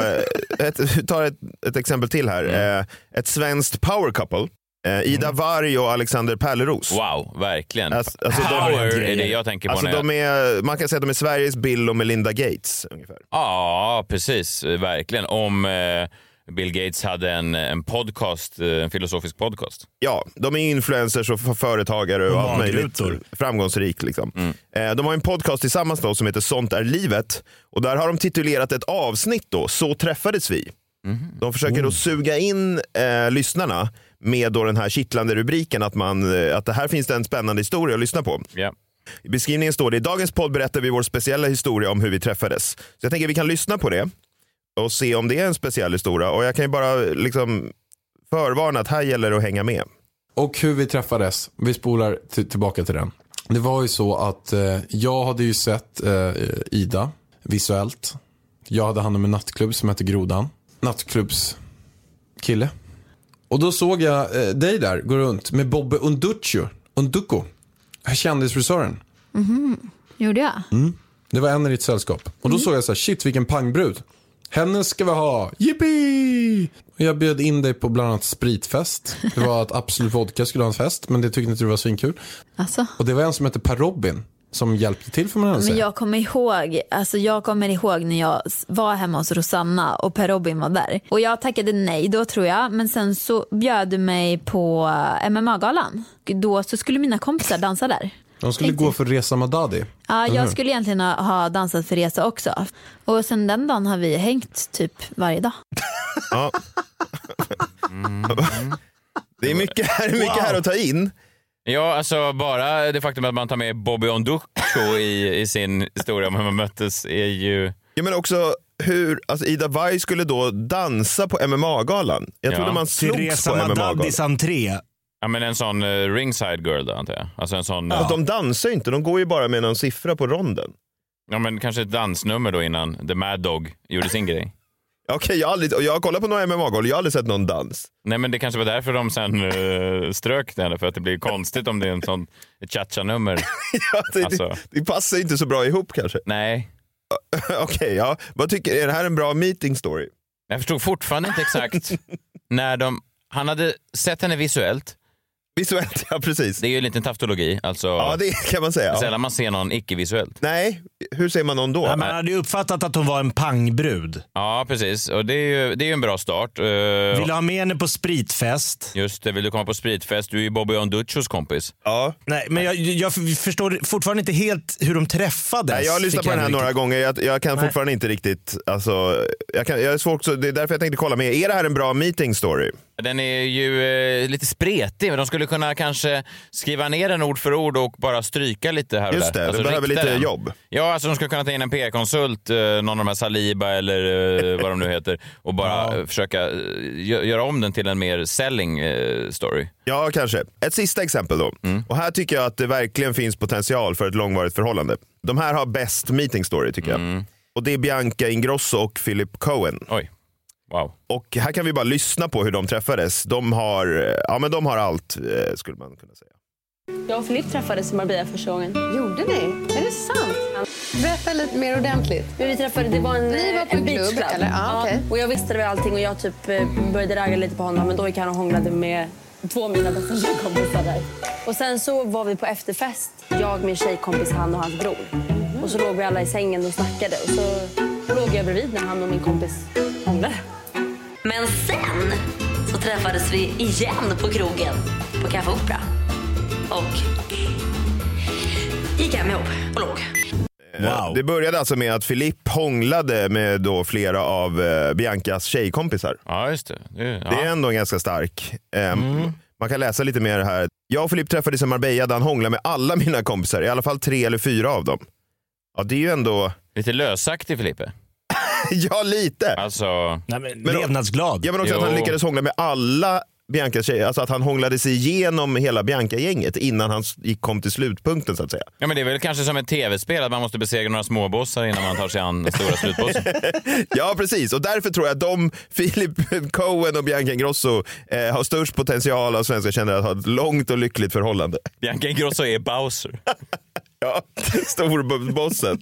ta ett exempel till här. Ett svenskt power couple. Ida Warg och Alexander Pärleros. Wow, verkligen. Power är det jag tänker på. Alltså man kan säga att de är Sveriges Bill och Melinda Gates ungefär. Ja, precis. Verkligen. Om Bill Gates hade en podcast, en filosofisk podcast. Ja, de är influencers och företagare och allt möjligt. Framgångsrik liksom. De har en podcast tillsammans då som heter Sånt är livet. Och där har de titulerat ett avsnitt då, Så träffades vi. De försöker då suga in lyssnarna med då den här kittlande rubriken att det här finns det en spännande historia att lyssna på. Yeah. I beskrivningen står det: i dagens podd berättar vi vår speciella historia om hur vi träffades. Så jag tänker vi kan lyssna på det och se om det är en speciell historia. Och jag kan ju bara liksom förvarna att här gäller det att hänga med. Och hur vi träffades, vi spolar tillbaka till den. Det var ju så att jag hade ju sett Ida visuellt. Jag hade hand om en nattklubb som heter Grodan. Nattklubbskille. Och då såg jag dig där gå runt med Bobbe Unduko, kändisfrisören. Gjorde jag? Det var en i ditt sällskap. Och då såg jag så här, shit vilken pangbrud. Henne ska vi ha, yippie! Och jag bjöd in dig på bland annat spritfest. Det var att Absolut Vodka skulle ha en fest, men det tyckte inte du var svinkul. Alltså. Och det var en som hette Per Robin som hjälpte till för mig. Men jag kommer ihåg när jag var hemma hos Rosanna och Per Robin var där. Och jag tackade nej då tror jag. Men sen så bjöd du mig på MMA-galan. Då så skulle mina kompisar dansa där. De skulle gå för Reza Madadi. Ja, jag skulle egentligen ha dansat för Reza också. Och sen den dagen har vi hängt typ varje dag. Ja. Det är mycket här att ta in. Ja, alltså bara det faktum att man tar med Bobby Onduko i sin historia om hur man möttes är ju... Ja, men också alltså Ida Warg skulle då dansa på MMA-galan. Jag trodde man slogs på MMA-galan. Entré. Ja, men en sån ringside girl då, antar jag. Alltså en sån... Ja. De dansar inte, de går ju bara med någon siffra på ronden. Ja, men kanske ett dansnummer då innan The Mad Dog gjorde sin grej. Okej, jag har kollat på några MMA-golv, jag har aldrig sett någon dans. Nej, men det kanske var därför de sen strök det, för att det blir konstigt om det är en sån cha-cha-nummer. Ja, det passar inte så bra ihop kanske. Nej. Okej, ja. Vad tycker är det här en bra meeting story? Jag förstod fortfarande inte exakt när han hade sett henne visuellt. Visuellt, ja precis. Det är ju en liten tautologi. Alltså, ja, det kan man säga. Sällan man ser någon icke-visuellt. Nej, hur ser man någon då? Ja, man hade ju uppfattat att hon var en pangbrud. Ja, precis. Och det är ju en bra start. Vill du ha med henne på spritfest? Just det, vill du komma på spritfest? Du är ju Bobby Onduchos kompis. Ja. Nej, men jag förstår fortfarande inte helt hur de träffades. Nej, jag har lyssnat på den här några gånger. Jag kan fortfarande inte riktigt... Alltså, jag är svårt, så det är därför jag tänkte kolla med. Är det här en bra meeting story? Den är ju lite spretig, men de skulle kunna kanske skriva ner den ord för ord och bara stryka lite här och just där. Det, alltså, de behöver lite jobb. Ja, alltså de skulle kunna ta in en PR-konsult, någon av de här Saliba eller vad de nu heter, och bara försöka göra om den till en mer selling story. Ja, kanske. Ett sista exempel då. Och här tycker jag att det verkligen finns potential för ett långvarigt förhållande. De här har bäst meeting story tycker jag. Och det är Bianca Ingrosso och Philip Cohen. Oj. Wow. Och här kan vi bara lyssna på hur de träffades. De har allt, skulle man kunna säga. Jag och Filip träffades i Marbella första gången. Gjorde ni? Är det sant? Berätta lite mer ordentligt. Men vi träffade, det var Ni var på en klubb, eller? Ja, okay. Och jag visste väl allting och jag typ började ragga lite på honom. Men då gick han och hånglade med 2 av mina bästa kompisar där. Och sen så var vi på efterfest. Jag, min tjejkompis, han och hans bror. Och så låg vi alla i sängen och snackade. Och så låg jag bredvid när han och min kompis hånglade. Men sen så träffades vi igen på krogen på Café Opera. Och gick hem ihop och låg. Wow. Det började alltså med att Filip hånglade med då flera av Biancas tjejkompisar. Ja, just det. Det är ändå ganska stark. Man kan läsa lite mer här. Jag och Filip träffades i Marbella där han hånglade med alla mina kompisar. I alla fall 3 eller 4 av dem. Ja, det är ju ändå... Lite lösaktig, Filippe. Ja, lite. Alltså... Nej, men levnadsglad. Ja, men också att han lyckades hångla med alla Biancas tjej, alltså att han hånglade sig igenom hela Bianca-gänget innan han kom till slutpunkten så att säga. Ja, men det är väl kanske som ett tv-spel att man måste besegra några småbossar innan man tar sig an den stora slutbossen. Ja, precis. Och därför tror jag att Philip Cohen och Bianca Ingrosso har störst potential av svenska kändare att ha ett långt och lyckligt förhållande. Bianca Ingrosso är Bowser. Ja, storbossen.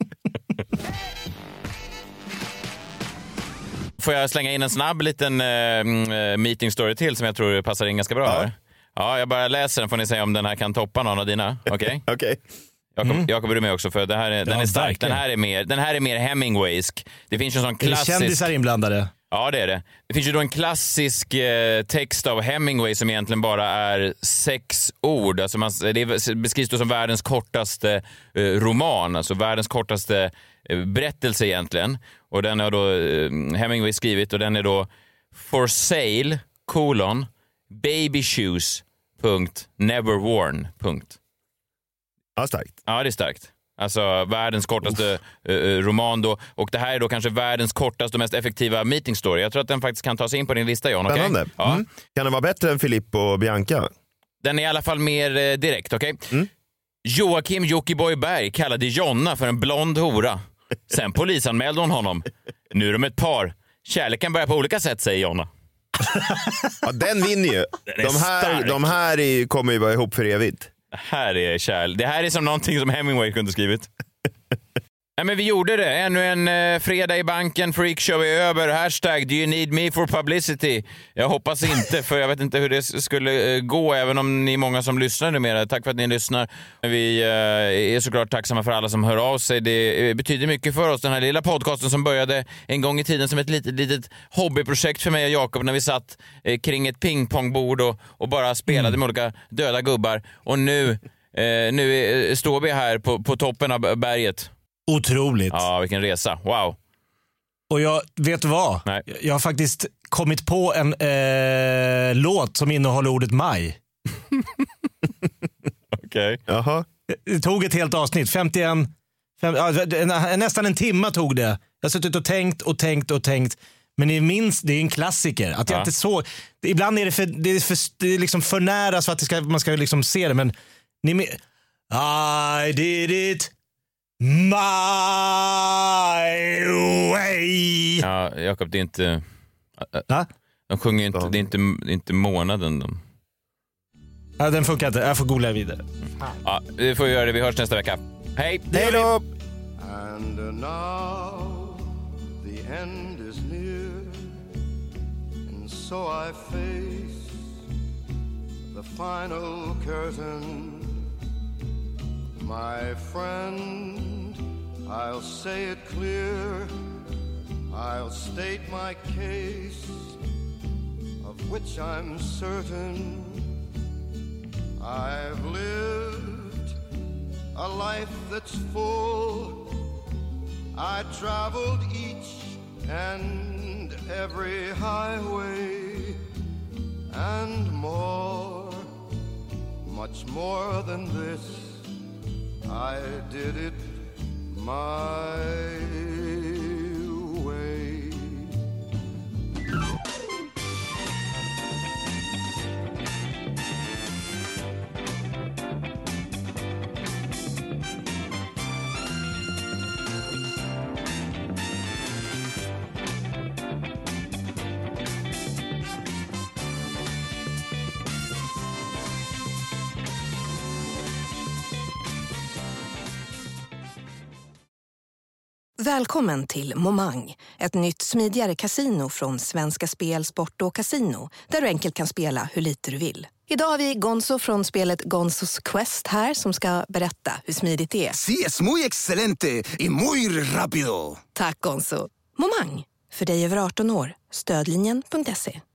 Får jag slänga in en snabb liten meeting story till som jag tror passar in ganska bra här? Ja, jag bara läser den, får ni säga om den här kan toppa någon av dina. Okej? Okej. Jakob, är du med också? För det här är, den är stark. Den här är mer Hemingwaysk. Det finns ju en sån klassisk... Är det kändisar inblandade? Ja, det är det. Det finns ju då en klassisk text av Hemingway som egentligen bara är 6 ord. Alltså det beskrivs då som världens kortaste roman, alltså världens kortaste berättelse egentligen. Och den har då Hemingway skrivit och den är då For sale, baby shoes, never worn. Ja, starkt. Ja, det är starkt. Alltså världens kortaste roman då. Och det här är då kanske världens kortaste och mest effektiva meeting story. Jag tror att den faktiskt kan ta sig in på din lista, John. Spännande. Okay? Ja. Kan den vara bättre än Filippo och Bianca? Den är i alla fall mer direkt, okej? Okay? Joakim Jockiboi Berg kallade Jonna för en blond hora. Sen polisanmälde hon honom. Nu är de ett par. Kärleken börjar på olika sätt, säger Jonna. Ja, den vinner ju. De här kommer ju vara ihop för evigt. Det här är som någonting som Hemingway kunde skrivit. Nej, men vi gjorde det. Ännu en fredag i banken. Freakshow är över. Hashtag do you need me for publicity? Jag hoppas inte, för jag vet inte hur det skulle gå, även om ni är många som lyssnar numera. Tack för att ni lyssnar. Vi är såklart tacksamma för alla som hör av sig. Det betyder mycket för oss. Den här lilla podcasten som började en gång i tiden som ett litet hobbyprojekt för mig och Jakob när vi satt kring ett pingpongbord och bara spelade med olika döda gubbar. Och nu står vi här på toppen av berget. Otroligt. Ja, vilken resa. Wow. Och jag vet vad? Nej. Jag har faktiskt kommit på en låt som innehåller ordet maj. Okej. Jaha. Det tog ett helt avsnitt. Nästan en timme tog det. Jag har suttit och tänkt. Men det är en klassiker. Att jag inte så. Ibland är det är liksom för nära så att man ska liksom se det. Men I did it my way. Ja, Jakob, det är inte... De sjunger ju inte, det är inte månaden. Ja, den funkar inte. Jag får googla vidare. Ja, vi får göra det. Vi hörs nästa vecka. Hej! Hej då! And now the end is near, and so I face the final curtain. My friend, I'll say it clear, I'll state my case, of which I'm certain. I've lived a life that's full. I traveled each and every highway, and more, much more than this, I did it my way. Välkommen till Momang, ett nytt smidigare kasino från Svenska Spel, Sport och Casino, där du enkelt kan spela hur lite du vill. Idag har vi Gonzo från spelet Gonzos Quest här som ska berätta hur smidigt det är. Sí, es muy excelente y muy rápido. Tack Gonzo. Momang, för dig över 18 år. Stödlinjen.se.